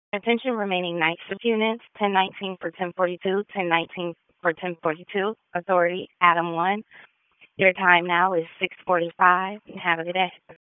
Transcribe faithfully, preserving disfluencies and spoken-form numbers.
Attention remaining night shift units, ten nineteen for ten forty-two, ten nineteen for ten forty-two. Authority, Adam one. Your time now is six forty-five. Have a good day.